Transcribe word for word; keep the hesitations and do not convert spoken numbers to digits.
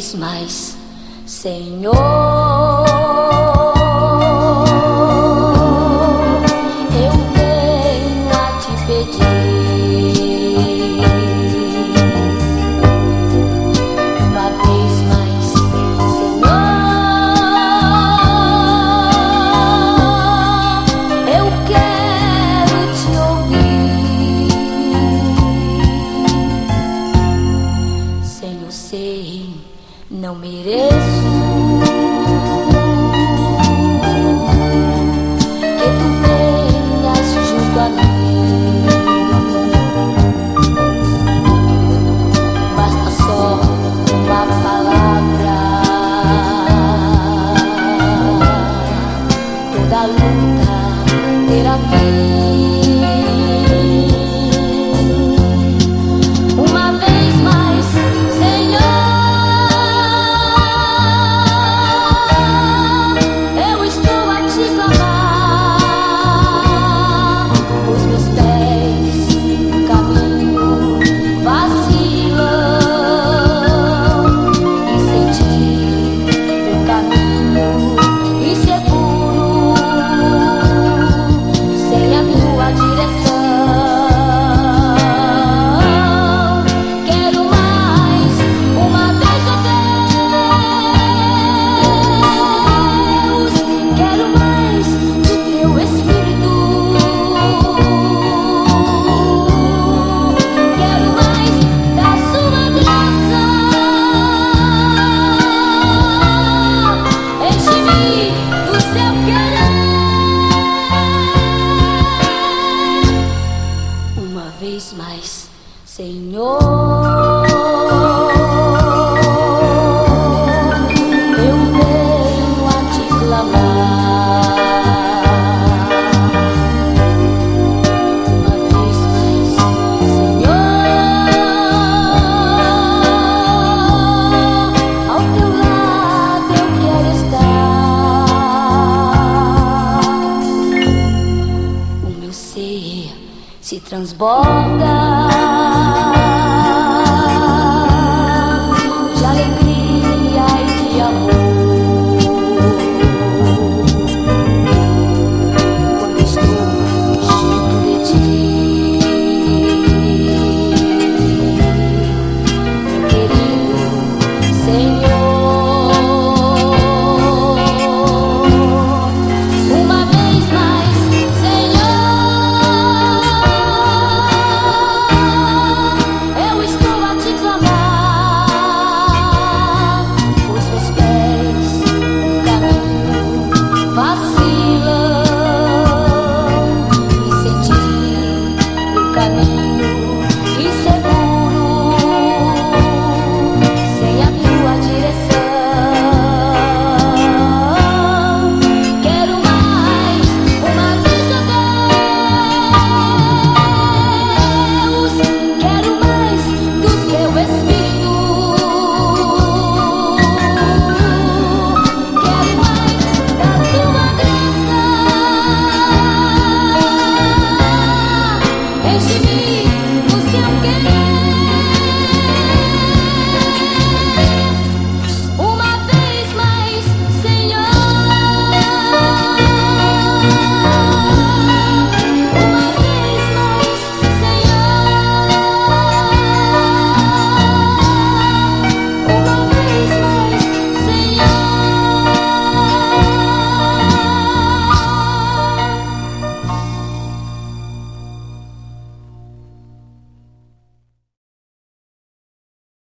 vez mais, Senhor, eu venho a te pedir uma vez mais, Senhor, eu quero te ouvir. Senhor, sei, não mereço que tu venhas junto a mim. Basta só uma palavra, toda luta terá fim. Uma vez mais, Senhor, eu estou a te clamar. Os meus pés no caminho vacilam e sentir o caminho inseguro sem a tua direção. Quero mais, uma vez, ó Deus, quero mais do teu Espírito, quero mais da sua graça. Enche-me do seu querer. Uma vez mais, Senhor, eu venho a te clamar. Uma vez mais, Senhor, ao teu lado eu quero estar. O meu ser se transborda